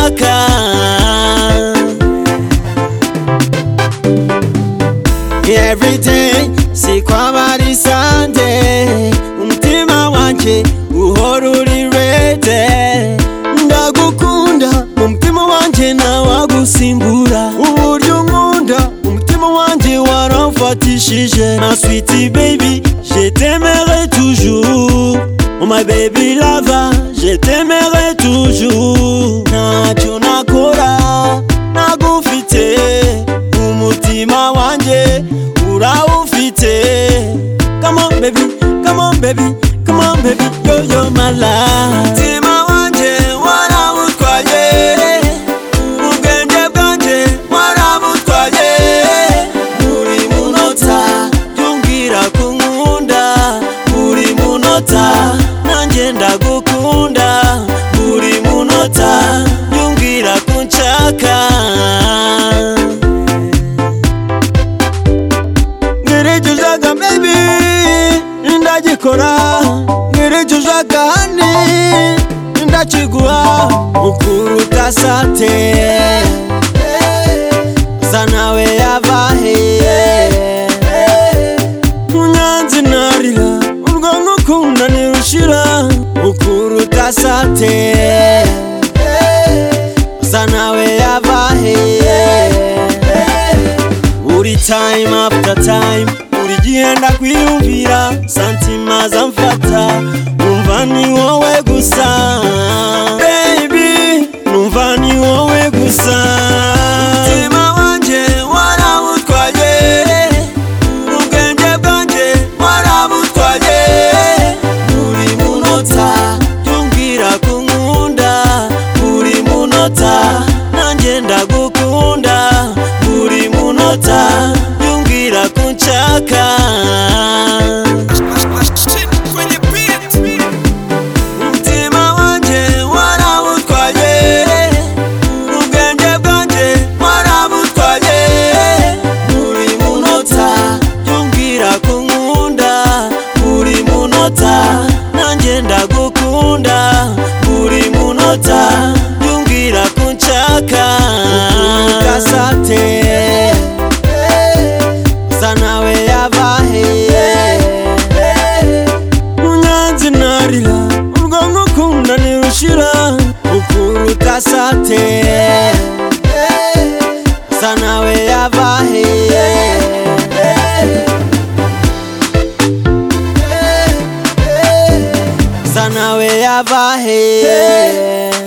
nshaka. Every day sikwaba ari Sunday, umutima wanje uhora uri ready. Ndagukunda umutima wanje nawagusimbura, uburyo unkunda umutima wanje waramfatishije. Ma sweetie baby, je t'aimerai toujours. Oh my baby lover, je t'aimerai toujours. Ntacyo nakora nagufite, umutima wanje urawufite. Come on baby, come on baby, come on baby, you're my life. Umutima wanje warawutwaye, ubwenge bwanje warabutwaye. Buri munota yumvira kunkunda, buri munota nanjye ndagukunda, buri munota yumvira kunshaka. Ngerejujaga baby ndagikora, ngerejujaga honey ndakiguha. Ukuruta sate zanawe yavahe, munyanzi narira urwo ngukunda nirushira. Ukuruta sate zanawe yavahe, buri time after time buri gihe ndakwiyumvira. Santima zamfata numva ni wowe gusa, baby numva ni wowe gusa. Umutima wanje warawutwaye, ubwenge bwanje warabutwaye. Buri munota yumvira kunkunda, buri munota nanjye ndagukunda, buri munota yumvira kunshaka. Umutima wanje warawutwaye, ubwenge bwanje warabutwaye. Buri munota yumvira kunkunda, buri munota nanjye ndagukunda, buri munota yumvira kunshaka. Ukuruta sate zanawe yavahe, munyanzi narira urwo ngukunda nirushira. Ukuruta sate zanawe yavahe, zanawe yavahe.